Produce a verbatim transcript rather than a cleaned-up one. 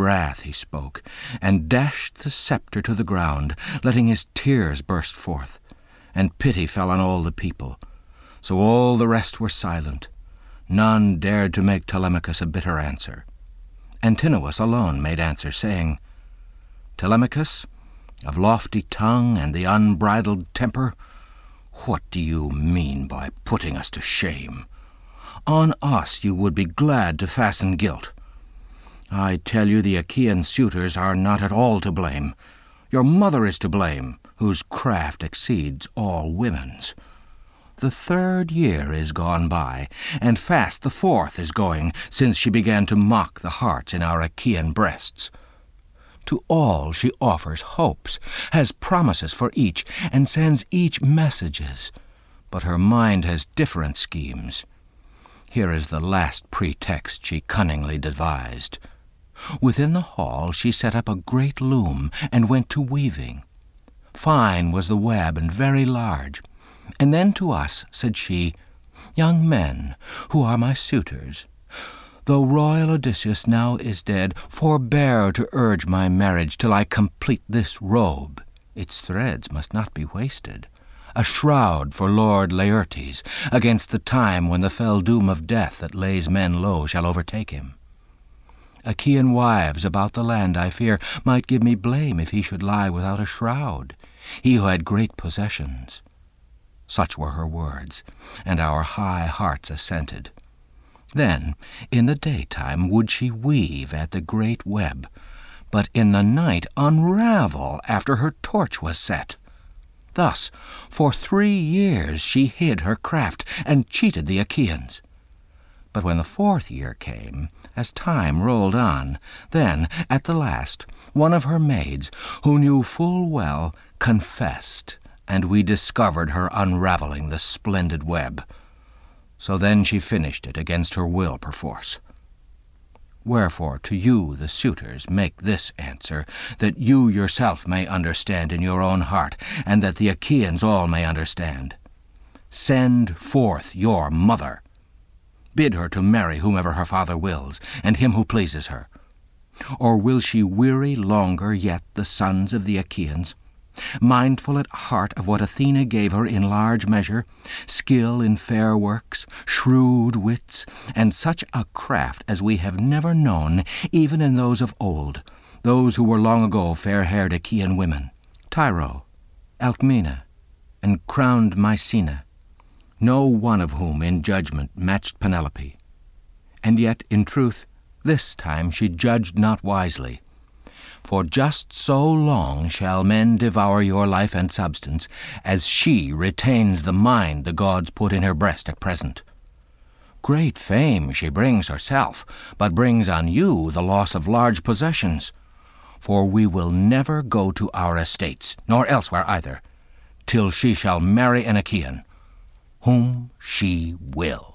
wrath he spoke, and dashed the sceptre to the ground, letting his tears burst forth, and pity fell on all the people. So all the rest were silent. None dared to make Telemachus a bitter answer. Antinous alone made answer, saying, Telemachus, of lofty tongue and the unbridled temper, what do you mean by putting us to shame? On us you would be glad to fasten guilt. I tell you the Achaean suitors are not at all to blame. Your mother is to blame, whose craft exceeds all women's. The third year is gone by, and fast the fourth is going, since she began to mock the hearts in our Achaean breasts. To all she offers hopes, has promises for each, and sends each messages. But her mind has different schemes. Here is the last pretext she cunningly devised. Within the hall she set up a great loom, and went to weaving. Fine was the web, and very large. And then to us said she, Young men, who are my suitors, though royal Odysseus now is dead, forbear to urge my marriage till I complete this robe. Its threads must not be wasted, a shroud for Lord Laertes, against the time when the fell doom of death that lays men low shall overtake him. Achaean wives about the land, I fear, might give me blame if he should lie without a shroud, he who had great possessions. Such were her words, and our high hearts assented. Then, in the daytime would she weave at the great web, but in the night unravel after her torch was set. Thus, for three years she hid her craft, and cheated the Achaeans. But when the fourth year came, as time rolled on, then, at the last, one of her maids, who knew full well, confessed, and we discovered her unraveling the splendid web. So then she finished it against her will perforce. Wherefore to you the suitors make this answer, that you yourself may understand in your own heart, and that the Achaeans all may understand. Send forth your mother. Bid her to marry whomever her father wills, and him who pleases her. Or will she weary longer yet the sons of the Achaeans, mindful at heart of what Athena gave her in large measure, skill in fair works, shrewd wits, and such a craft as we have never known, even in those of old, those who were long ago fair-haired Achaean women, Tyro, Alcmena, and crowned Mycena, no one of whom in judgment matched Penelope. And yet, in truth, this time she judged not wisely. For just so long shall men devour your life and substance, as she retains the mind the gods put in her breast at present. Great fame she brings herself, but brings on you the loss of large possessions. For we will never go to our estates, nor elsewhere either, till she shall marry an Achaean, whom she will.